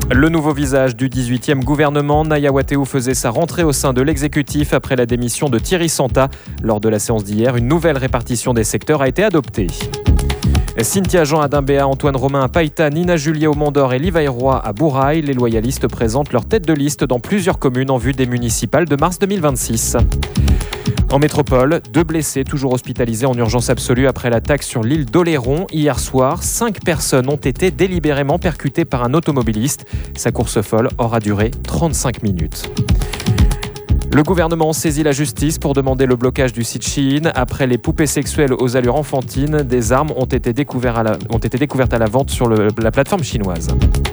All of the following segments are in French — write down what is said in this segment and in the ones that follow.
Le nouveau visage du 18e gouvernement, Naya Wateou faisait sa rentrée au sein de l'exécutif après la démission de Thierry Santa. Lors de la séance d'hier, une nouvelle répartition des secteurs a été adoptée. Cynthia Jean à Dimbéa, Antoine Romain à Païta, Nina Juliet au Mont-d'Or et Livaille Roy à Bourail. Les loyalistes présentent leur tête de liste dans plusieurs communes en vue des municipales de mars 2026. En métropole, 2 blessés toujours hospitalisés en urgence absolue après l'attaque sur l'île d'Oléron. Hier soir, 5 personnes ont été délibérément percutées par un automobiliste. Sa course folle aura duré 35 minutes. Le gouvernement saisit la justice pour demander le blocage du site Shein. Après les poupées sexuelles aux allures enfantines, des armes ont été découvertes à la vente sur la plateforme chinoise.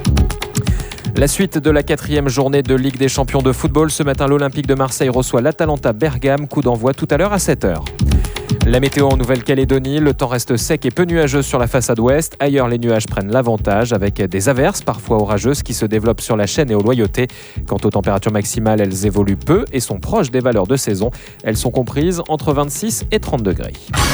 La suite de la 4e journée de Ligue des champions de football. Ce matin, l'Olympique de Marseille reçoit l'Atalanta Bergame. Coup d'envoi tout à l'heure à 7h. La météo en Nouvelle-Calédonie, le temps reste sec et peu nuageux sur la façade ouest. Ailleurs, les nuages prennent l'avantage avec des averses, parfois orageuses, qui se développent sur la chaîne et aux loyautés. Quant aux températures maximales, elles évoluent peu et sont proches des valeurs de saison. Elles sont comprises entre 26 et 30 degrés.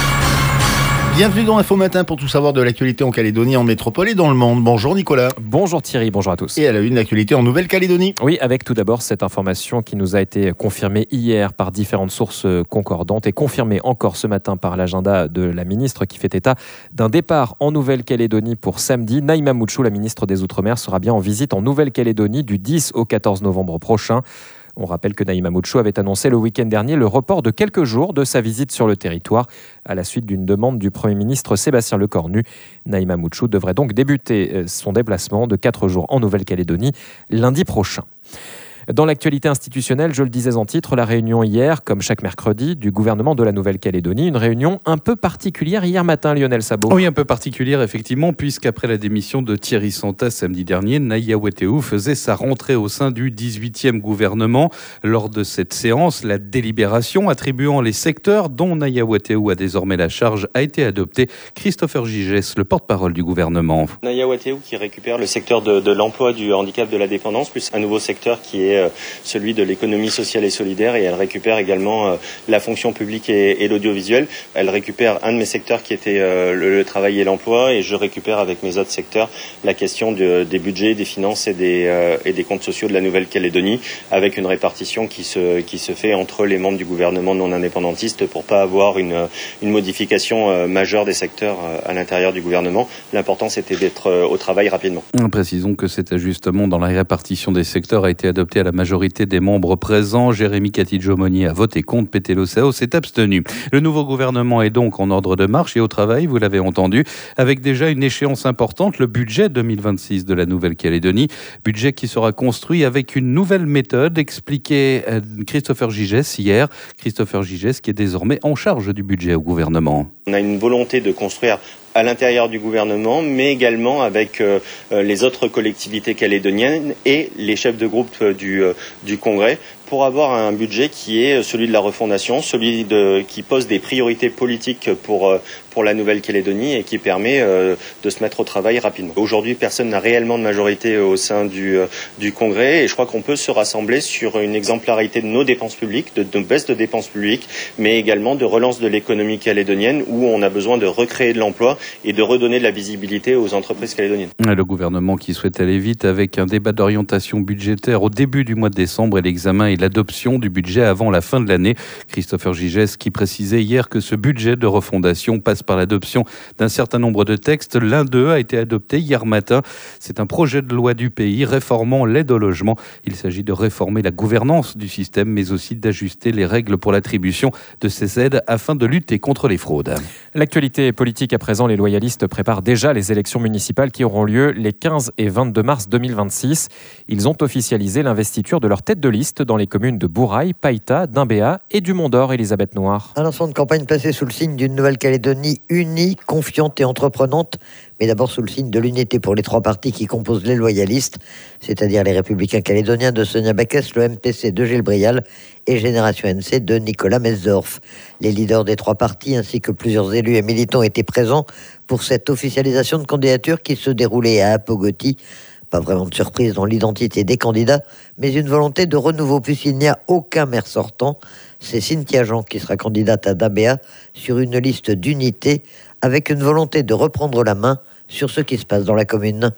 Bienvenue dans Info Matin pour tout savoir de l'actualité en Calédonie, en métropole et dans le monde. Bonjour Nicolas. Bonjour Thierry, bonjour à tous. Et à la une, l'actualité en Nouvelle-Calédonie. Oui, avec tout d'abord cette information qui nous a été confirmée hier par différentes sources concordantes et confirmée encore ce matin par l'agenda de la ministre qui fait état d'un départ en Nouvelle-Calédonie pour samedi. Naïma Moutchou, la ministre des Outre-mer, sera bien en visite en Nouvelle-Calédonie du 10 au 14 novembre prochain. On rappelle que Naïma Moutchou avait annoncé le week-end dernier le report de quelques jours de sa visite sur le territoire à la suite d'une demande du Premier ministre Sébastien Lecornu. Naïma Moutchou devrait donc débuter son déplacement de 4 jours en Nouvelle-Calédonie lundi prochain. Dans l'actualité institutionnelle, je le disais en titre, la réunion hier, comme chaque mercredi, du gouvernement de la Nouvelle-Calédonie. Une réunion un peu particulière hier matin, Lionel Sabot. Oui, un peu particulière, effectivement, puisqu'après la démission de Thierry Santa samedi dernier, Naya Wateou faisait sa rentrée au sein du 18e gouvernement. Lors de cette séance, la délibération attribuant les secteurs dont Naya Wateou a désormais la charge a été adoptée. Christopher Gigès, le porte-parole du gouvernement. Naya Wateou qui récupère le secteur de l'emploi, du handicap, de la dépendance, plus un nouveau secteur qui est celui de l'économie sociale et solidaire, et elle récupère également la fonction publique et l'audiovisuel. Elle récupère un de mes secteurs qui était le travail et l'emploi, et je récupère avec mes autres secteurs la question des budgets, des finances et des comptes sociaux de la Nouvelle-Calédonie, avec une répartition qui se fait entre les membres du gouvernement non indépendantiste pour pas avoir une modification majeure des secteurs à l'intérieur du gouvernement. L'important c'était d'être au travail rapidement. Précisons que cet ajustement dans la répartition des secteurs a été adopté à la majorité des membres présents. Jérémy Catidjo-Monnier a voté contre, Pételo Sao s'est abstenu. Le nouveau gouvernement est donc en ordre de marche et au travail, vous l'avez entendu, avec déjà une échéance importante, le budget 2026 de la Nouvelle-Calédonie. Budget qui sera construit avec une nouvelle méthode, expliquait Christopher Gigès hier. Christopher Gigès qui est désormais en charge du budget au gouvernement. On a une volonté de construire à l'intérieur du gouvernement, mais également avec les autres collectivités calédoniennes et les chefs de groupe du Congrès, pour avoir un budget qui est celui de la refondation, qui pose des priorités politiques pour la Nouvelle-Calédonie et qui permet de se mettre au travail rapidement. Aujourd'hui, personne n'a réellement de majorité au sein du Congrès, et je crois qu'on peut se rassembler sur une exemplarité de nos dépenses publiques, de baisse de dépenses publiques, mais également de relance de l'économie calédonienne, où on a besoin de recréer de l'emploi et de redonner de la visibilité aux entreprises calédoniennes. Le gouvernement qui souhaite aller vite avec un débat d'orientation budgétaire au début du mois de décembre et l'examen et l'adoption du budget avant la fin de l'année. Christopher Gigès qui précisait hier que ce budget de refondation passe par l'adoption d'un certain nombre de textes. L'un d'eux a été adopté hier matin. C'est un projet de loi du pays réformant l'aide au logement. Il s'agit de réformer la gouvernance du système, mais aussi d'ajuster les règles pour l'attribution de ces aides afin de lutter contre les fraudes. L'actualité politique à présent, les loyalistes préparent déjà les élections municipales qui auront lieu les 15 et 22 mars 2026. Ils ont officialisé l'investiture de leur tête de liste dans les communes de Bourail, Païta, Dimbéa et du Mont-d'Or. Elisabeth Noir. Un lancement de campagne placé sous le signe d'une Nouvelle-Calédonie unie, confiante et entreprenante, mais d'abord sous le signe de l'unité pour les 3 partis qui composent les loyalistes, c'est-à-dire les Républicains calédoniens de Sonia Backes, le MPC de Gilles Brial et Génération NC de Nicolas Mesdorf. Les leaders des 3 partis ainsi que plusieurs élus et militants étaient présents pour cette officialisation de candidature qui se déroulait à Apogoti. Pas vraiment de surprise dans l'identité des candidats, mais une volonté de renouveau puisqu'il n'y a aucun maire sortant. C'est Cynthia Jean qui sera candidate à Dimbéa sur une liste d'unité avec une volonté de reprendre la main sur ce qui se passe dans la commune.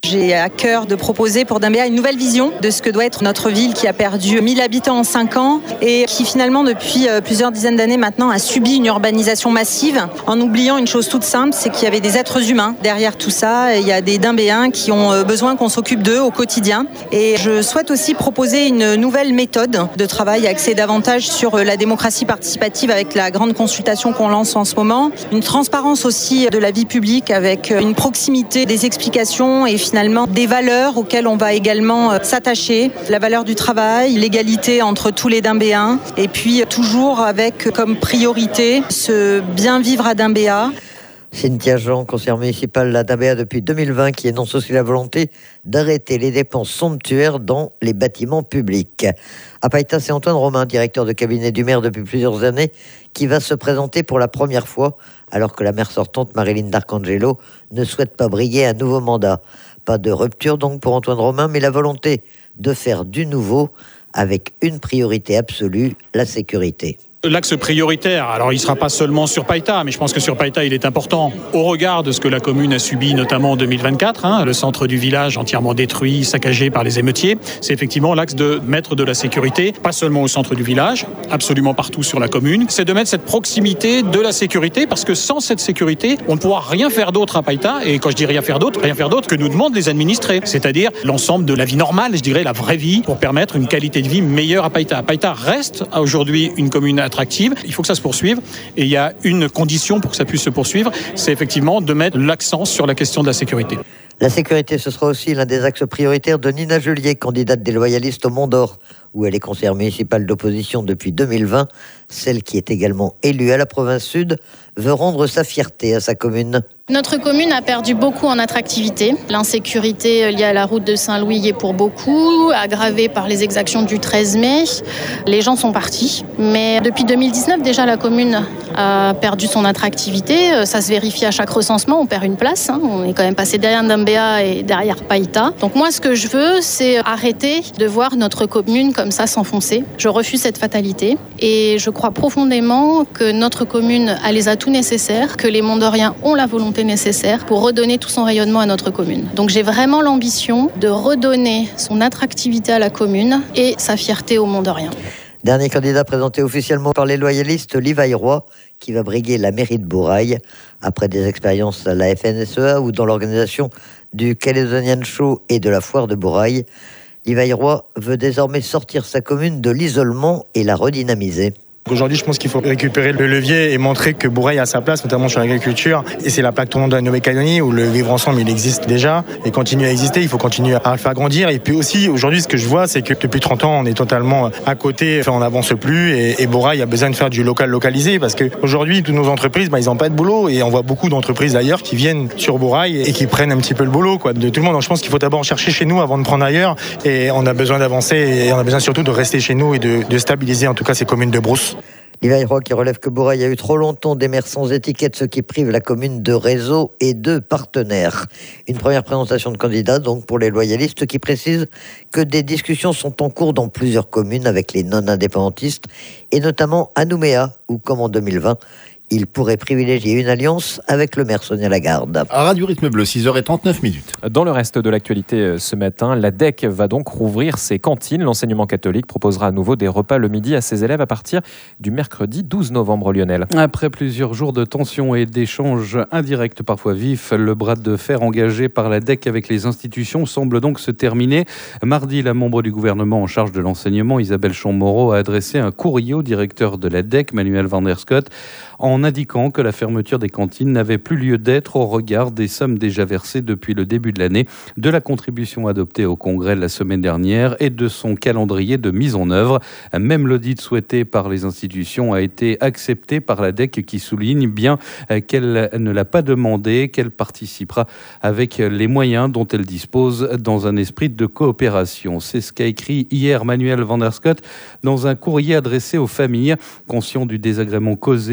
J'ai à cœur de proposer pour Dimbéa une nouvelle vision de ce que doit être notre ville qui a perdu 1000 habitants en 5 ans et qui finalement depuis plusieurs dizaines d'années maintenant a subi une urbanisation massive en oubliant une chose toute simple, c'est qu'il y avait des êtres humains derrière tout ça. Il y a des Dimbéens qui ont besoin qu'on s'occupe d'eux au quotidien. Et je souhaite aussi proposer une nouvelle méthode de travail axée davantage sur la démocratie participative avec la grande consultation qu'on lance en ce moment. Une transparence aussi de la vie publique avec une proximité des explications et finalement des valeurs auxquelles on va également s'attacher. La valeur du travail, l'égalité entre tous les Dimbéens et puis toujours avec comme priorité ce bien vivre à Dimbéa. Cynthia Jean, conseillère municipale à Dimbéa depuis 2020, qui énonce aussi la volonté d'arrêter les dépenses somptuaires dans les bâtiments publics. À Païta, c'est Antoine Romain, directeur de cabinet du maire depuis plusieurs années, qui va se présenter pour la première fois, alors que la maire sortante, Marilyn D'Arcangelo, ne souhaite pas briguer un nouveau mandat. Pas de rupture donc pour Antoine Romain, mais la volonté de faire du nouveau avec une priorité absolue, la sécurité. L'axe prioritaire, alors il ne sera pas seulement sur Païta, mais je pense que sur Païta, il est important au regard de ce que la commune a subi, notamment en 2024, le centre du village entièrement détruit, saccagé par les émeutiers. C'est effectivement l'axe de mettre de la sécurité, pas seulement au centre du village, absolument partout sur la commune. C'est de mettre cette proximité de la sécurité, parce que sans cette sécurité, on ne pourra rien faire d'autre à Païta. Et quand je dis rien faire d'autre que nous demandent les administrés, c'est-à-dire l'ensemble de la vie normale, je dirais la vraie vie, pour permettre une qualité de vie meilleure à Païta. Païta reste aujourd'hui une commune attractive. Il faut que ça se poursuive. Et il y a une condition pour que ça puisse se poursuivre, c'est effectivement de mettre l'accent sur la question de la sécurité. La sécurité, ce sera aussi l'un des axes prioritaires de Nina Julier, candidate des loyalistes au Mont d'Or, où elle est conseillère municipale d'opposition depuis 2020. Celle qui est également élue à la province sud veut rendre sa fierté à sa commune. Notre commune a perdu beaucoup en attractivité. L'insécurité liée à la route de Saint-Louis y est pour beaucoup, aggravée par les exactions du 13 mai. Les gens sont partis. Mais depuis 2019, déjà, la commune a perdu son attractivité. Ça se vérifie à chaque recensement. On perd une place. On est quand même passé derrière Dimbéa et derrière Païta. Donc moi, ce que je veux, c'est arrêter de voir notre commune comme ça s'enfoncer. Je refuse cette fatalité. Et je crois profondément que notre commune a les atouts nécessaires, que les Mont-d'Oriens ont la volonté nécessaire pour redonner tout son rayonnement à notre commune. Donc j'ai vraiment l'ambition de redonner son attractivité à la commune et sa fierté aux Mont-d'Oriens. Dernier candidat présenté officiellement par les loyalistes, Livaille Roy, qui va briguer la mairie de Bourail. Après des expériences à la FNSEA ou dans l'organisation du Caledonian Show et de la foire de Bourail, Livaille Roy veut désormais sortir sa commune de l'isolement et la redynamiser. Aujourd'hui, je pense qu'il faut récupérer le levier et montrer que Bourail a sa place, notamment sur l'agriculture. Et c'est la plaque tournante de la Nouvelle-Calédonie où le vivre ensemble, il existe déjà et continue à exister. Il faut continuer à le faire grandir. Et puis aussi, aujourd'hui, ce que je vois, c'est que depuis 30 ans, on est totalement à côté. Enfin, on n'avance plus et Bourail a besoin de faire du localisé parce qu'aujourd'hui, toutes nos entreprises, ils n'ont pas de boulot. Et on voit beaucoup d'entreprises d'ailleurs qui viennent sur Bourail et qui prennent un petit peu le boulot de tout le monde. Donc je pense qu'il faut d'abord chercher chez nous avant de prendre ailleurs. Et on a besoin d'avancer et on a besoin surtout de rester chez nous et de stabiliser en tout cas ces communes de brousse. Livaille Roy qui relève que Bourail a eu trop longtemps des maires sans étiquette, ce qui prive la commune de réseau et de partenaires. Une première présentation de candidats donc pour les loyalistes qui précisent que des discussions sont en cours dans plusieurs communes avec les non-indépendantistes et notamment à Nouméa où, comme en 2020, il pourrait privilégier une alliance avec le maire Sonia Lagarde. À Radio Rythme Bleu, 6h39. Dans le reste de l'actualité ce matin, la DEC va donc rouvrir ses cantines. L'enseignement catholique proposera à nouveau des repas le midi à ses élèves à partir du mercredi 12 novembre, Lionel. Après plusieurs jours de tensions et d'échanges indirects parfois vifs, le bras de fer engagé par la DEC avec les institutions semble donc se terminer. Mardi, la membre du gouvernement en charge de l'enseignement, Isabelle Champ-Moreau, a adressé un courrier au directeur de la DEC, Manuel Van der Scott, en indiquant que la fermeture des cantines n'avait plus lieu d'être au regard des sommes déjà versées depuis le début de l'année, de la contribution adoptée au Congrès la semaine dernière et de son calendrier de mise en œuvre. Même l'audit souhaité par les institutions a été accepté par la DEC qui souligne bien qu'elle ne l'a pas demandé, qu'elle participera avec les moyens dont elle dispose dans un esprit de coopération. C'est ce qu'a écrit hier Manuel Van der Scott dans un courrier adressé aux familles. Conscient du désagrément causé, il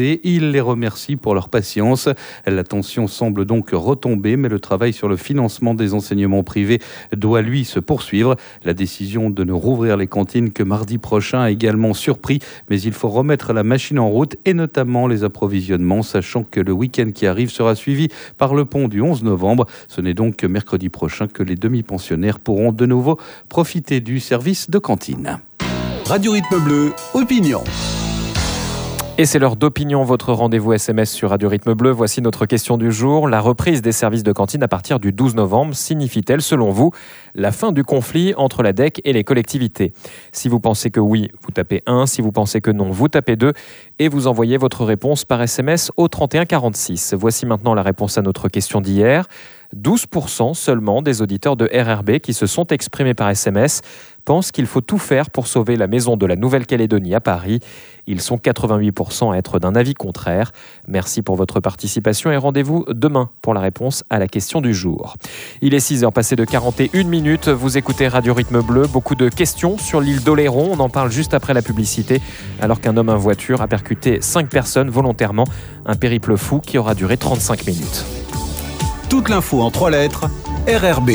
Elle les remercie pour leur patience. La tension semble donc retomber, mais le travail sur le financement des enseignements privés doit, lui, se poursuivre. La décision de ne rouvrir les cantines que mardi prochain a également surpris, mais il faut remettre la machine en route et notamment les approvisionnements, sachant que le week-end qui arrive sera suivi par le pont du 11 novembre. Ce n'est donc que mercredi prochain que les demi-pensionnaires pourront de nouveau profiter du service de cantine. Radio Rythme Bleu, opinion. Et c'est l'heure d'opinion, votre rendez-vous SMS sur Radio Rythme Bleu. Voici notre question du jour. La reprise des services de cantine à partir du 12 novembre signifie-t-elle, selon vous, la fin du conflit entre la DEC et les collectivités ? Si vous pensez que oui, vous tapez 1. Si vous pensez que non, vous tapez 2. Et vous envoyez votre réponse par SMS au 31 46. Voici maintenant la réponse à notre question d'hier. 12% seulement des auditeurs de RRB qui se sont exprimés par SMS pensent qu'il faut tout faire pour sauver la maison de la Nouvelle-Calédonie à Paris. Ils sont 88% à être d'un avis contraire. Merci pour votre participation et rendez-vous demain pour la réponse à la question du jour. Il est 6h passé de 41 minutes. Vous écoutez Radio Rythme Bleu. Beaucoup de questions sur l'île d'Oléron. On en parle juste après la publicité, alors qu'un homme en voiture a percuté 5 personnes volontairement. Un périple fou qui aura duré 35 minutes. Toute l'info en 3 lettres, RRB.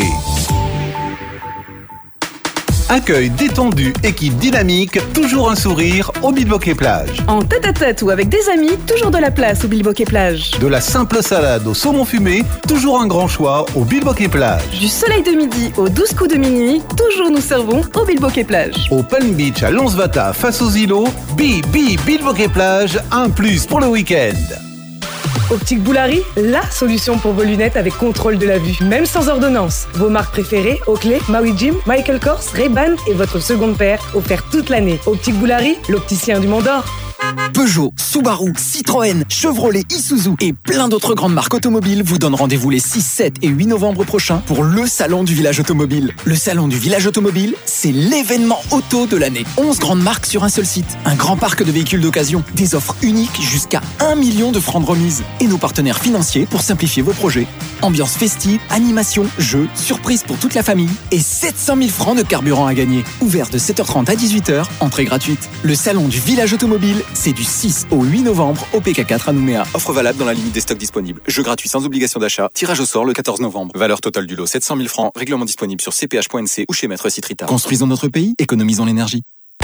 Accueil détendu, équipe dynamique, toujours un sourire au Bilboquet Plage. En tête-à-tête ou avec des amis, toujours de la place au Bilboquet Plage. De la simple salade au saumon fumé, toujours un grand choix au Bilboquet Plage. Du soleil de midi aux 12 coups de minuit, toujours nous servons au Bilboquet Plage. Au Palm Beach à Lonsvata face aux îlots, Bilboquet Plage, un plus pour le week-end. Optique Boulari, la solution pour vos lunettes avec contrôle de la vue, même sans ordonnance. Vos marques préférées, Oakley, Maui Jim, Michael Kors, Ray-Ban et votre seconde paire offerte toute l'année. Optique Boulari, l'opticien du Mont d'Or. Peugeot, Subaru, Citroën, Chevrolet, Isuzu et plein d'autres grandes marques automobiles vous donnent rendez-vous les 6, 7 et 8 novembre prochains pour le Salon du Village Automobile. Le Salon du Village Automobile, c'est l'événement auto de l'année. 11 grandes marques sur un seul site, un grand parc de véhicules d'occasion, des offres uniques jusqu'à 1 million de francs de remise et nos partenaires financiers pour simplifier vos projets. Ambiance festive, animation, jeux, surprises pour toute la famille et 700 000 francs de carburant à gagner. Ouvert de 7h30 à 18h, entrée gratuite. Le Salon du Village Automobile, c'est du 6 au 8 novembre au PK4 à Nouméa. Offre valable dans la limite des stocks disponibles. Jeu gratuit sans obligation d'achat. Tirage au sort le 14 novembre. Valeur totale du lot 700 000 francs. Règlement disponible sur cph.nc ou chez Maître Citrita. Construisons notre pays, économisons l'énergie.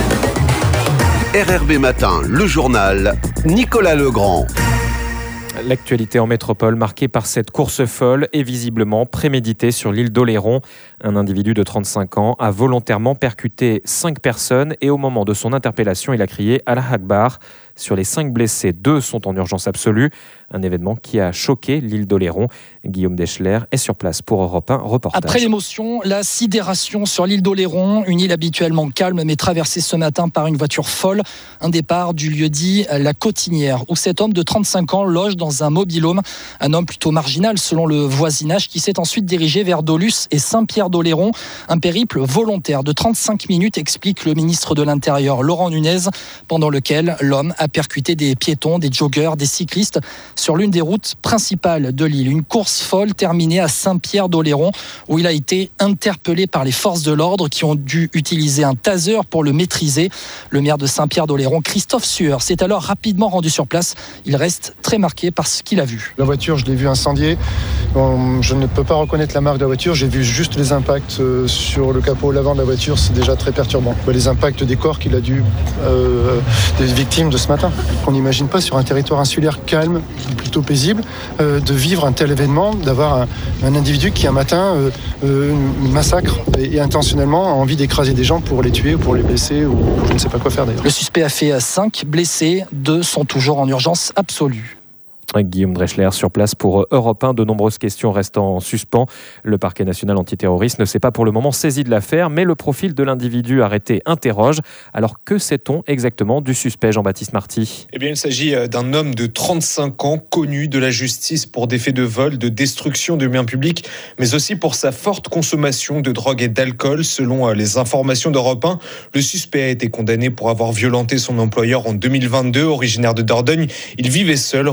RRB Matin, le journal, Nicolas Legrand. L'actualité en métropole marquée par cette course folle et visiblement préméditée sur l'île d'Oléron. Un individu de 35 ans a volontairement percuté 5 personnes et au moment de son interpellation, il a crié « Allah Akbar ». Sur les 5 blessés, 2 sont en urgence absolue. Un événement qui a choqué l'île d'Oléron. Guillaume Deschler est sur place pour Europe 1 reportage. Après l'émotion, la sidération sur l'île d'Oléron, une île habituellement calme mais traversée ce matin par une voiture folle. Un départ du lieu-dit La Cotinière, où cet homme de 35 ans loge dans un mobil-home. Un homme plutôt marginal selon le voisinage qui s'est ensuite dirigé vers Dolus et Saint-Pierre-d'Oléron. Un périple volontaire de 35 minutes, explique le ministre de l'Intérieur Laurent Nunez, pendant lequel l'homme a percuté des piétons, des joggeurs, des cyclistes sur l'une des routes principales de l'île. Une course folle terminée à Saint-Pierre-d'Oléron où il a été interpellé par les forces de l'ordre qui ont dû utiliser un taser pour le maîtriser. Le maire de Saint-Pierre-d'Oléron, Christophe Sueur, s'est alors rapidement rendu sur place. Il reste très marqué par ce qu'il a vu. La voiture, je l'ai vue incendiée. Je ne peux pas reconnaître la marque de la voiture. J'ai vu juste les impacts sur le capot l'avant de la voiture. C'est déjà très perturbant. Les impacts des corps qu'il a dû des victimes de ce matin. On n'imagine pas sur un territoire insulaire calme, plutôt paisible, de vivre un tel événement, d'avoir un individu qui un matin massacre et intentionnellement a envie d'écraser des gens pour les tuer ou pour les blesser ou je ne sais pas quoi faire d'ailleurs. Le suspect a fait 5 blessés, 2 sont toujours en urgence absolue. Guillaume Dreschler sur place pour Europe 1. De nombreuses questions restent en suspens. Le parquet national antiterroriste ne s'est pas pour le moment saisi de l'affaire, mais le profil de l'individu arrêté interroge. Alors que sait-on exactement du suspect, Jean-Baptiste Marty ? Eh bien, il s'agit d'un homme de 35 ans, connu de la justice pour des faits de vol, de destruction de biens publics, mais aussi pour sa forte consommation de drogue et d'alcool. Selon les informations d'Europe 1, le suspect a été condamné pour avoir violenté son employeur en 2022. Originaire de Dordogne, il vivait seul, reclus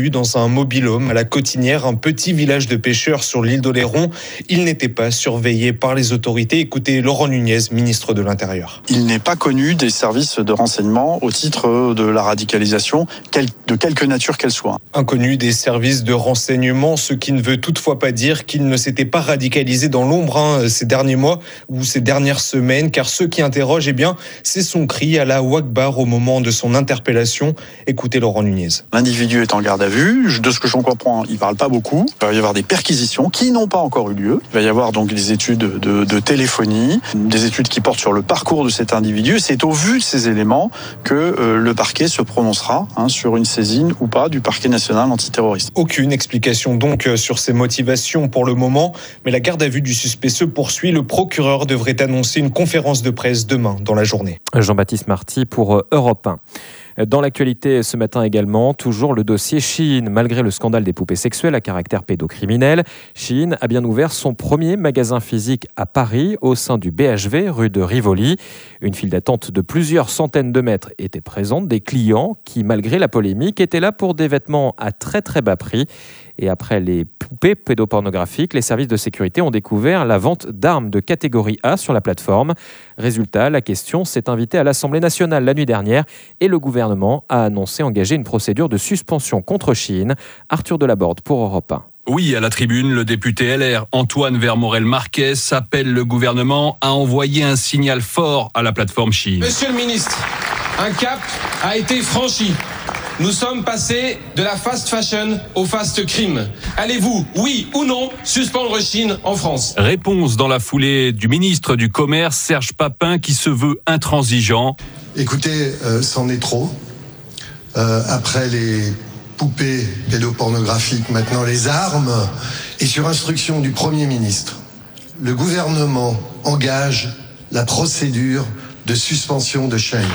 vue dans un mobil-home à la Cotinière, un petit village de pêcheurs sur l'île d'Oléron. Il n'était pas surveillé par les autorités. Écoutez Laurent Nunez, ministre de l'Intérieur. Il n'est pas connu des services de renseignement au titre de la radicalisation, de quelque nature qu'elle soit. Inconnu des services de renseignement, ce qui ne veut toutefois pas dire qu'il ne s'était pas radicalisé dans l'ombre ces derniers mois ou ces dernières semaines, car ceux qui interrogent, c'est son cri à la Wakbar au moment de son interpellation. Écoutez Laurent Nunez. L'individu est en garde à vue. De ce que j'en comprends, il ne parle pas beaucoup. Il va y avoir des perquisitions qui n'ont pas encore eu lieu. Il va y avoir donc des études de téléphonie, des études qui portent sur le parcours de cet individu. C'est au vu de ces éléments que le parquet se prononcera sur une saisine ou pas du parquet national antiterroriste. Aucune explication donc sur ses motivations pour le moment, mais la garde à vue du suspect se poursuit. Le procureur devrait annoncer une conférence de presse demain dans la journée. Jean-Baptiste Marty pour Europe 1. Dans l'actualité ce matin également, toujours le dossier Shein. Malgré le scandale des poupées sexuelles à caractère pédocriminel, Shein a bien ouvert son premier magasin physique à Paris, au sein du BHV, rue de Rivoli. Une file d'attente de plusieurs centaines de mètres était présente. Des clients qui, malgré la polémique, étaient là pour des vêtements à très très bas prix. Et après les poupées pédopornographiques, les services de sécurité ont découvert la vente d'armes de catégorie A sur la plateforme. Résultat, la question s'est invitée à l'Assemblée nationale la nuit dernière et le gouvernement a annoncé engager une procédure de suspension contre Shein. Arthur Delaborde pour Europe 1. Oui, à la tribune, le député LR Antoine Vermorel-Marquez appelle le gouvernement à envoyer un signal fort à la plateforme Shein. Monsieur le ministre, un cap a été franchi. Nous sommes passés de la fast fashion au fast crime. Allez-vous, oui ou non, suspendre Shein en France ? Réponse dans la foulée du ministre du Commerce, Serge Papin, qui se veut intransigeant. Écoutez, c'en est trop. Après les poupées pédopornographiques, maintenant les armes. Et sur instruction du Premier ministre, le gouvernement engage la procédure de suspension de Shein.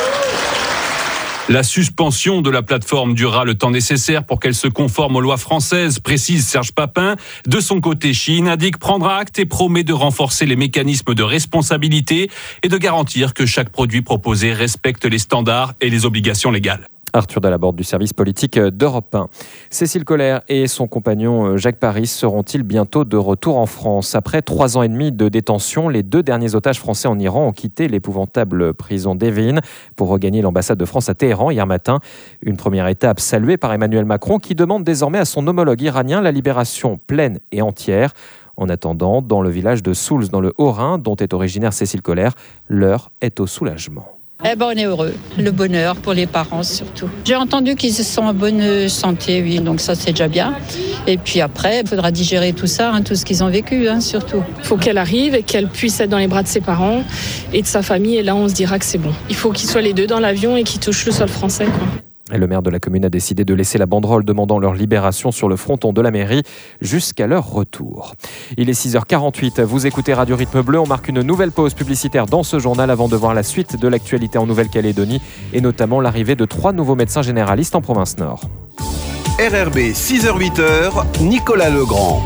La suspension de la plateforme durera le temps nécessaire pour qu'elle se conforme aux lois françaises, précise Serge Papin. De son côté, Shein indique prendre acte et promet de renforcer les mécanismes de responsabilité et de garantir que chaque produit proposé respecte les standards et les obligations légales. Arthur Delaborde du service politique d'Europe 1. Cécile Collère et son compagnon Jacques Paris seront-ils bientôt de retour en France ? Après 3 ans et demi de détention, les 2 derniers otages français en Iran ont quitté l'épouvantable prison d'Evin pour regagner l'ambassade de France à Téhéran hier matin. Une première étape saluée par Emmanuel Macron qui demande désormais à son homologue iranien la libération pleine et entière. En attendant, dans le village de Souls, dans le Haut-Rhin, dont est originaire Cécile Collère, l'heure est au soulagement. On est heureux. Le bonheur pour les parents surtout. J'ai entendu qu'ils sont en bonne santé, oui, donc ça c'est déjà bien. Et puis après, il faudra digérer tout ça, tout ce qu'ils ont vécu, surtout. Il faut qu'elle arrive et qu'elle puisse être dans les bras de ses parents et de sa famille, et là on se dira que c'est bon. Il faut qu'ils soient les 2 dans l'avion et qu'ils touchent le sol français, quoi. Et le maire de la commune a décidé de laisser la banderole demandant leur libération sur le fronton de la mairie jusqu'à leur retour. Il est 6h48, vous écoutez Radio Rythme Bleu, on marque une nouvelle pause publicitaire dans ce journal avant de voir la suite de l'actualité en Nouvelle-Calédonie et notamment l'arrivée de 3 nouveaux médecins généralistes en province Nord. RRB 6h-8h, Nicolas Legrand.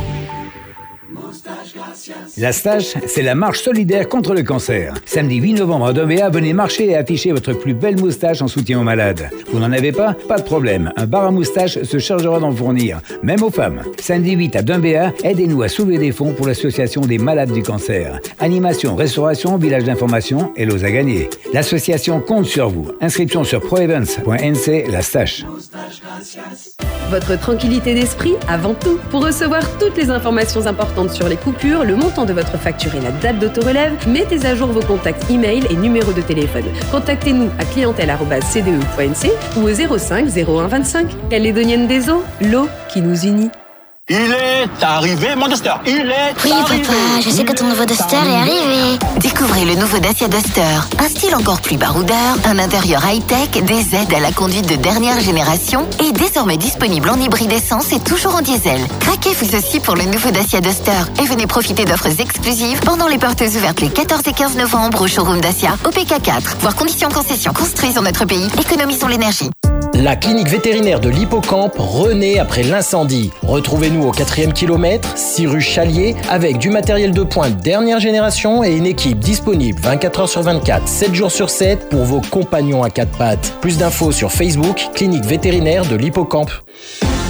La Stache, c'est la marche solidaire contre le cancer. Samedi 8 novembre à Dombéa, venez marcher et afficher votre plus belle moustache en soutien aux malades. Vous n'en avez pas ? Pas de problème. Un bar à moustache se chargera d'en fournir, même aux femmes. Samedi 8 à Dombéa, aidez-nous à soulever des fonds pour l'association des malades du cancer. Animation, restauration, village d'information et lots à gagner. L'association compte sur vous. Inscription sur proevents.nc, la Stache. Votre tranquillité d'esprit avant tout. Pour recevoir toutes les informations importantes sur les coupures, le montant de votre facture et la date d'autorelève, mettez à jour vos contacts e-mail et numéros de téléphone. Contactez-nous à clientèle@cde.nc ou au 05 01 25. Calédonienne des eaux, l'eau qui nous unit. Il est arrivé, mon Duster. Il est arrivé. Oui, papa, je sais que ton nouveau Duster est arrivé. Découvrez le nouveau Dacia Duster. Un style encore plus baroudeur, un intérieur high-tech, des aides à la conduite de dernière génération et désormais disponible en hybride essence et toujours en diesel. Craquez vous aussi pour le nouveau Dacia Duster et venez profiter d'offres exclusives pendant les portes ouvertes les 14 et 15 novembre au showroom Dacia au PK4. Voir conditions concessions construites dans notre pays. Économisons l'énergie. La clinique vétérinaire de l'Hippocampe renaît après l'incendie. Retrouvez-nous au 4e kilomètre, 6 rue Chalier, avec du matériel de pointe dernière génération et une équipe disponible 24 heures sur 24, 7 jours sur 7 pour vos compagnons à 4 pattes. Plus d'infos sur Facebook, clinique vétérinaire de l'Hippocampe.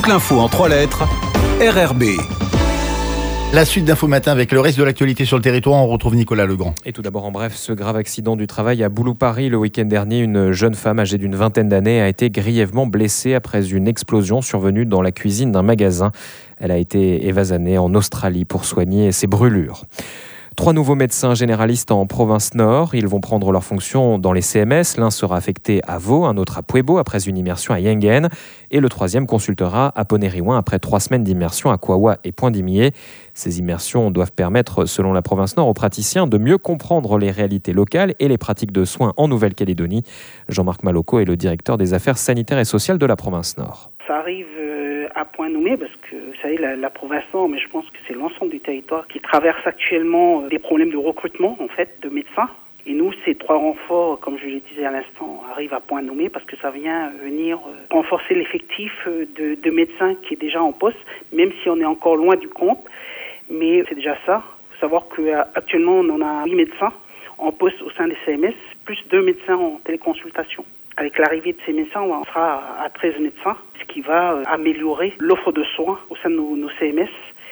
toute l'info en 3 lettres, RRB. La suite d'Info Matin avec le reste de l'actualité sur le territoire, on retrouve Nicolas Legrand. Et tout d'abord en bref, ce grave accident du travail à Boulou-Paris le week-end dernier. Une jeune femme âgée d'une vingtaine d'années a été grièvement blessée après une explosion survenue dans la cuisine d'un magasin. Elle a été évasannée en Australie pour soigner ses brûlures. 3 nouveaux médecins généralistes en province nord. Ils vont prendre leurs fonctions dans les CMS. L'un sera affecté à Vaud, un autre à Puebo après une immersion à Yengen. Et le troisième consultera à Ponériouin après 3 semaines d'immersion à Kawa et Pointe-d'Imier. Ces immersions doivent permettre, selon la province nord, aux praticiens de mieux comprendre les réalités locales et les pratiques de soins en Nouvelle-Calédonie. Jean-Marc Maloko est le directeur des affaires sanitaires et sociales de la province nord. Ça arrive à point nommé parce que, vous savez, la province nord, mais je pense que c'est l'ensemble du territoire qui traverse actuellement des problèmes de recrutement, en fait, de médecins. Et nous, ces 3 renforts, comme je le disais à l'instant, arrivent à point nommé parce que ça vient venir renforcer l'effectif de médecins qui est déjà en poste, même si on est encore loin du compte. Mais c'est déjà ça. Il faut savoir qu'actuellement, on en a 8 médecins en poste au sein des CMS, plus 2 médecins en téléconsultation. Avec l'arrivée de ces médecins, on sera à 13 médecins, ce qui va améliorer l'offre de soins au sein de nos CMS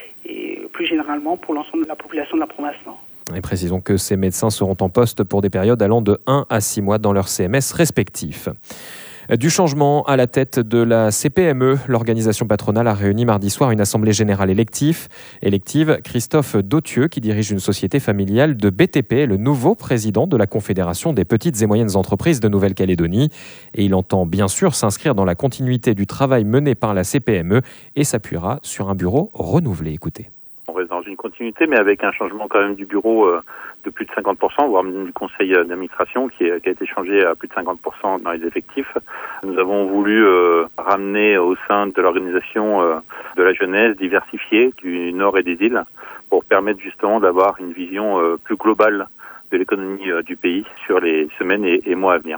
et plus généralement pour l'ensemble de la population de la province nord. Et précisons que ces médecins seront en poste pour des périodes allant de 1 à 6 mois dans leurs CMS respectifs. Du changement à la tête de la CPME, l'organisation patronale a réuni mardi soir une assemblée générale élective. Christophe Dautieux, qui dirige une société familiale de BTP, est le nouveau président de la Confédération des petites et moyennes entreprises de Nouvelle-Calédonie. Et il entend bien sûr s'inscrire dans la continuité du travail mené par la CPME et s'appuiera sur un bureau renouvelé. Écoutez. On reste dans une continuité, mais avec un changement quand même du bureau de plus de 50%, voire même du conseil d'administration qui a été changé à plus de 50% dans les effectifs. Nous avons voulu ramener au sein de l'organisation de la jeunesse diversifiée du Nord et des îles pour permettre justement d'avoir une vision plus globale de l'économie du pays sur les semaines et mois à venir.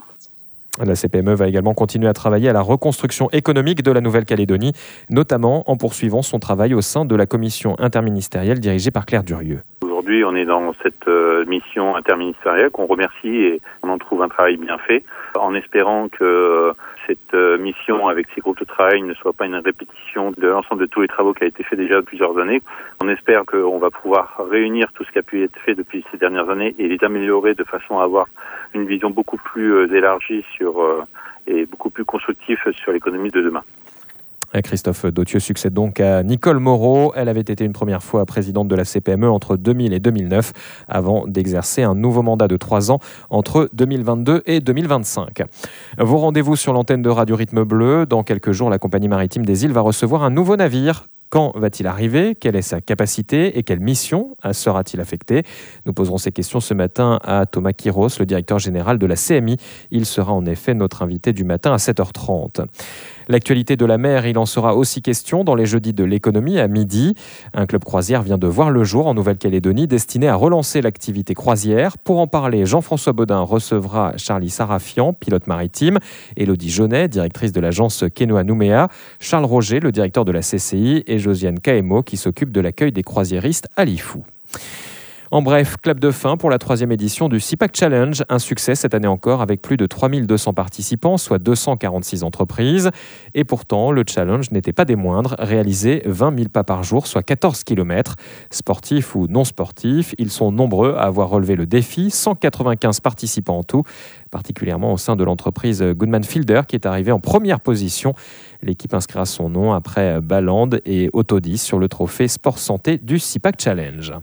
La CPME va également continuer à travailler à la reconstruction économique de la Nouvelle-Calédonie, notamment en poursuivant son travail au sein de la commission interministérielle dirigée par Claire Durieux. Aujourd'hui, on est dans cette mission interministérielle qu'on remercie et on en trouve un travail bien fait, en espérant que cette mission avec ces groupes de travail ne soit pas une répétition de l'ensemble de tous les travaux qui a été fait déjà depuis plusieurs années. On espère qu'on va pouvoir réunir tout ce qui a pu être fait depuis ces dernières années et les améliorer de façon à avoir une vision beaucoup plus élargie et beaucoup plus constructive sur l'économie de demain. Christophe Dautieux succède donc à Nicole Moreau. Elle avait été une première fois présidente de la CPME entre 2000 et 2009, avant d'exercer un nouveau mandat de 3 ans entre 2022 et 2025. Vos rendez-vous sur l'antenne de Radio Rythme Bleu. Dans quelques jours, la compagnie maritime des îles va recevoir un nouveau navire. Quand va-t-il arriver ? Quelle est sa capacité et quelle mission sera-t-il affecté ? Nous poserons ces questions ce matin à Thomas Quiros, le directeur général de la CMI. Il sera en effet notre invité du matin à 7h30. L'actualité de la mer, il en sera aussi question dans les jeudis de l'économie à midi. Un club croisière vient de voir le jour en Nouvelle-Calédonie destiné à relancer l'activité croisière. Pour en parler, Jean-François Baudin recevra Charlie Sarafian, pilote maritime, Élodie Jaunet, directrice de l'agence Quénoa Nouméa, Charles Roger, le directeur de la CCI, et Josiane Kaemo, qui s'occupe de l'accueil des croisiéristes à Lifou. En bref, clap de fin pour la 3e édition du CIPAC Challenge. Un succès cette année encore avec plus de 3200 participants, soit 246 entreprises. Et pourtant, le challenge n'était pas des moindres. Réaliser 20 000 pas par jour, soit 14 km. Sportifs ou non sportifs, ils sont nombreux à avoir relevé le défi. 195 participants en tout, particulièrement au sein de l'entreprise Goodman Fielder qui est arrivée en première position. L'équipe inscrira son nom après Balland et Autodis sur le trophée Sport Santé du CIPAC Challenge.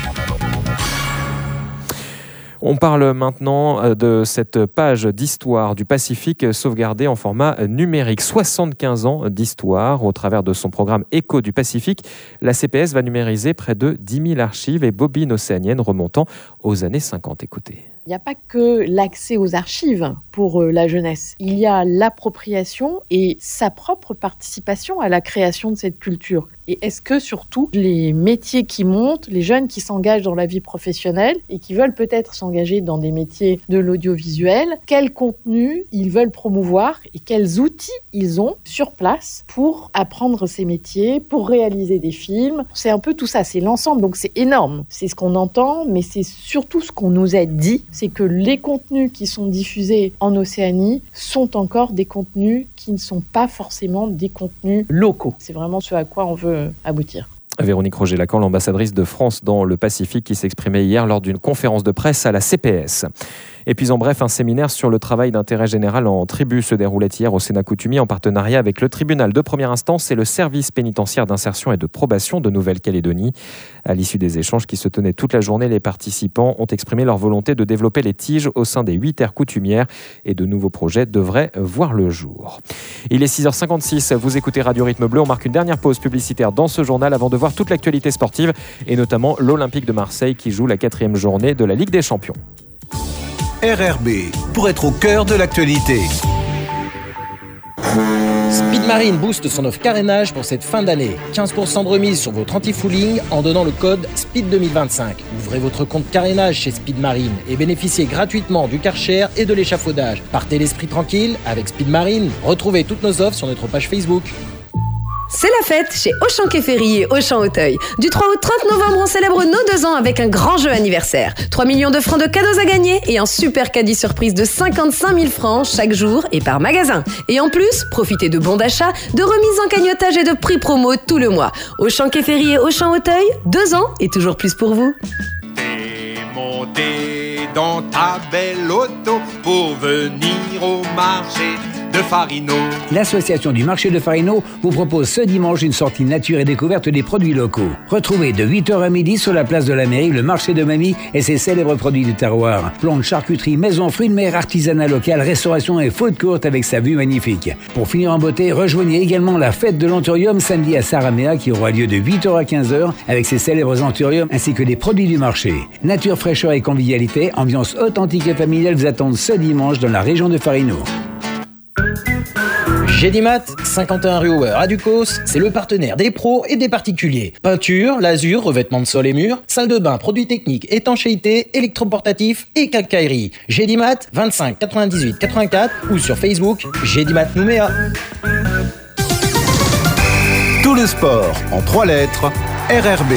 On parle maintenant de cette page d'histoire du Pacifique sauvegardée en format numérique. 75 ans d'histoire au travers de son programme Écho du Pacifique. La CPS va numériser près de 10 000 archives et bobines océaniennes remontant aux années 50. Écoutez. Il n'y a pas que l'accès aux archives pour la jeunesse. Il y a l'appropriation et sa propre participation à la création de cette culture. Et est-ce que surtout les métiers qui montent, les jeunes qui s'engagent dans la vie professionnelle et qui veulent peut-être s'engager dans des métiers de l'audiovisuel, quel contenu ils veulent promouvoir et quels outils ils ont sur place pour apprendre ces métiers, pour réaliser des films. C'est un peu tout ça, c'est l'ensemble, donc c'est énorme. C'est ce qu'on entend, mais c'est surtout ce qu'on nous a dit c'est que les contenus qui sont diffusés en Océanie sont encore des contenus qui ne sont pas forcément des contenus locaux. C'est vraiment ce à quoi on veut aboutir. Véronique Roger-Lacan, l'ambassadrice de France dans le Pacifique, qui s'exprimait hier lors d'une conférence de presse à la CPS. Et puis en bref, un séminaire sur le travail d'intérêt général en tribu se déroulait hier au Sénat coutumier en partenariat avec le tribunal de première instance et le service pénitentiaire d'insertion et de probation de Nouvelle-Calédonie. À l'issue des échanges qui se tenaient toute la journée, les participants ont exprimé leur volonté de développer les tiges au sein des 8 aires coutumières et de nouveaux projets devraient voir le jour. Il est 6h56, vous écoutez Radio Rythme Bleu. On marque une dernière pause publicitaire dans ce journal avant de voir toute l'actualité sportive et notamment l'Olympique de Marseille qui joue la 4e journée de la Ligue des Champions. RRB, pour être au cœur de l'actualité. Speed Marine booste son offre carénage pour cette fin d'année. 15% de remise sur votre anti-fouling en donnant le code SPEED2025. Ouvrez votre compte carénage chez Speed Marine et bénéficiez gratuitement du Karcher et de l'échafaudage. Partez l'esprit tranquille avec Speed Marine. Retrouvez toutes nos offres sur notre page Facebook. C'est la fête chez Auchan Quai Ferry et Auchan Auteuil. Du 3 au 30 novembre, on célèbre nos 2 ans avec un grand jeu anniversaire. 3 millions de francs de cadeaux à gagner et un super caddie surprise de 55 000 francs chaque jour et par magasin. Et en plus, profitez de bons d'achat, de remises en cagnotage et de prix promo tout le mois. Auchan Quai Ferry et Auchan Auteuil, 2 ans et toujours plus pour vous. T'es monté dans ta belle auto pour venir au marché de Farino. L'association du marché de Farino vous propose ce dimanche une sortie nature et découverte des produits locaux. Retrouvez de 8h à midi sur la place de la mairie le marché de Mamie et ses célèbres produits du terroir. Plantes, charcuterie, maison, fruits de mer, artisanat local, restauration et food court avec sa vue magnifique. Pour finir en beauté, rejoignez également la fête de l'Anthurium samedi à Saramea qui aura lieu de 8h à 15h avec ses célèbres Anthuriums ainsi que les produits du marché. Nature, fraîcheur et convivialité, ambiance authentique et familiale vous attendent ce dimanche dans la région de Farino. Gédimat, 51 rue Hauer à Ducos, c'est le partenaire des pros et des particuliers. Peinture, lasure, revêtement de sol et murs, salle de bain, produits techniques, étanchéité, électroportatif et quincaillerie. Gédimat, 25 98 84 ou sur Facebook, Gédimat Nouméa. Tout le sport en 3 lettres, RRB.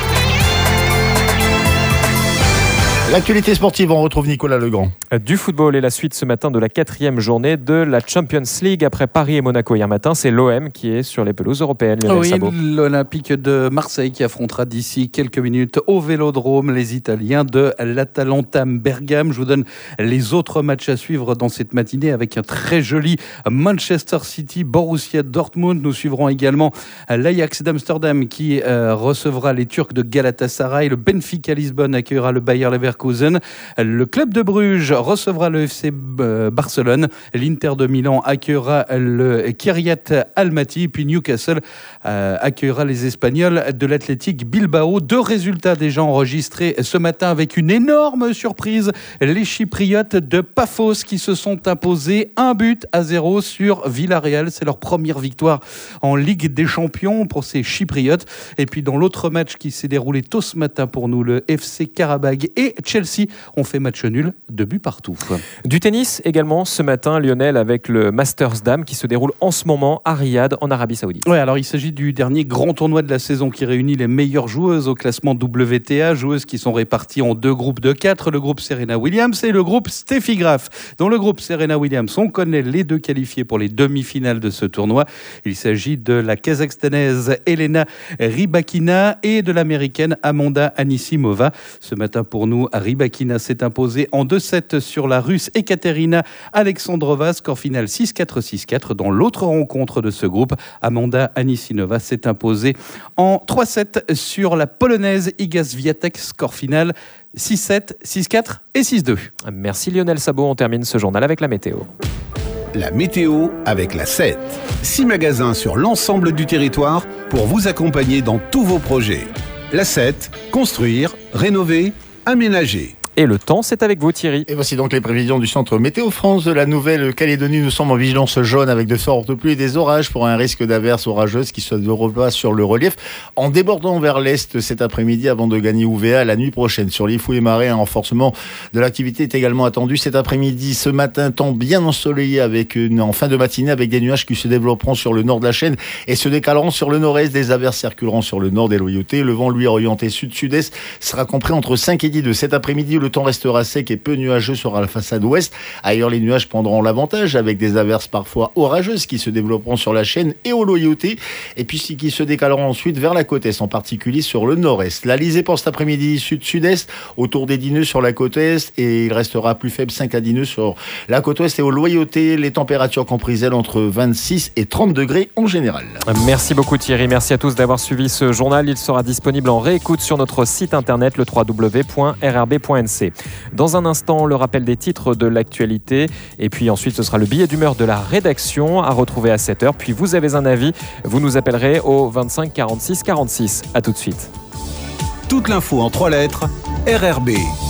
L'actualité sportive, on retrouve Nicolas Legrand. Du football et la suite ce matin de la 4e journée de la Champions League après Paris et Monaco hier matin. C'est l'OM qui est sur les pelouses européennes. Oui, l'Olympique de Marseille qui affrontera d'ici quelques minutes au Vélodrome les Italiens de l'Atalanta Bergame. Je vous donne les autres matchs à suivre dans cette matinée avec un très joli Manchester City, Borussia Dortmund. Nous suivrons également l'Ajax d'Amsterdam qui recevra les Turcs de Galatasaray. Le Benfica Lisbonne accueillera le Bayer Leverkusen. Le club de Bruges recevra le FC Barcelone. L'Inter de Milan accueillera le Kiryat Almaty. Puis Newcastle accueillera les Espagnols de l'Athletic Bilbao. 2 résultats déjà enregistrés ce matin avec une énorme surprise. Les Chypriotes de Paphos qui se sont imposés 1-0 sur Villarreal. C'est leur première victoire en Ligue des Champions pour ces Chypriotes. Et puis dans l'autre match qui s'est déroulé tôt ce matin pour nous, le FC Karabag et Chelsea ont fait match nul, 2 buts partout. Du tennis également ce matin, Lionel, avec le Masters Dames qui se déroule en ce moment à Riyad en Arabie Saoudite. Oui, alors il s'agit du dernier grand tournoi de la saison qui réunit les meilleures joueuses au classement WTA, joueuses qui sont réparties en 2 groupes de 4, le groupe Serena Williams et le groupe Steffi Graf. Dans le groupe Serena Williams, on connaît les 2 qualifiés pour les demi-finales de ce tournoi. Il s'agit de la kazakhstanaise Elena Rybakina et de l'américaine Amanda Anisimova. Ce matin pour nous, Rybakina s'est imposée en 2-7 sur la russe Ekaterina Alexandrova, score final 6-4, 6-4. Dans l'autre rencontre de ce groupe, Amanda Anisimova s'est imposée en 3-7 sur la polonaise Iga Swiatek, score final 6-7, 6-4 et 6-2. Merci Lionel Sabot, on termine ce journal avec la météo. La météo avec la 7. 6 magasins sur l'ensemble du territoire pour vous accompagner dans tous vos projets. La 7, construire, rénover, aménager. Et le temps, c'est avec vous Thierry. Et voici donc les prévisions du centre Météo France de la Nouvelle-Calédonie. Nous sommes en vigilance jaune avec de fortes pluies et des orages pour un risque d'averses orageuses qui se déroulera sur le relief en débordant vers l'est cet après-midi avant de gagner UVA la nuit prochaine. Sur les fouilles et marais, un renforcement de l'activité est également attendu cet après-midi. Ce matin, temps bien ensoleillé en fin de matinée avec des nuages qui se développeront sur le nord de la chaîne et se décaleront sur le nord-est. Des averses circuleront sur le nord des loyautés. Le vent, lui, orienté sud-sud-est, sera compris entre 5 et 10 de cet après-midi. le temps restera sec et peu nuageux sur la façade ouest. Ailleurs, les nuages prendront l'avantage avec des averses parfois orageuses qui se développeront sur la chaîne et au Loyauté et puis qui se décaleront ensuite vers la côte est, en particulier sur le nord-est. L'Alizé pour cet après-midi sud-sud-est, autour des 10 nœuds sur la côte est et il restera plus faible 5 à 10 nœuds sur la côte ouest et au Loyauté. Les températures comprises elles entre 26 et 30 degrés en général. Merci beaucoup Thierry, merci à tous d'avoir suivi ce journal. Il sera disponible en réécoute sur notre site internet le www.rrb.nc. Dans un instant, le rappel des titres de l'actualité et puis ensuite ce sera le billet d'humeur de la rédaction à retrouver à 7h. Puis vous avez un avis, vous nous appellerez au 25 46 46. À tout de suite. Toute l'info en 3 lettres, RRB.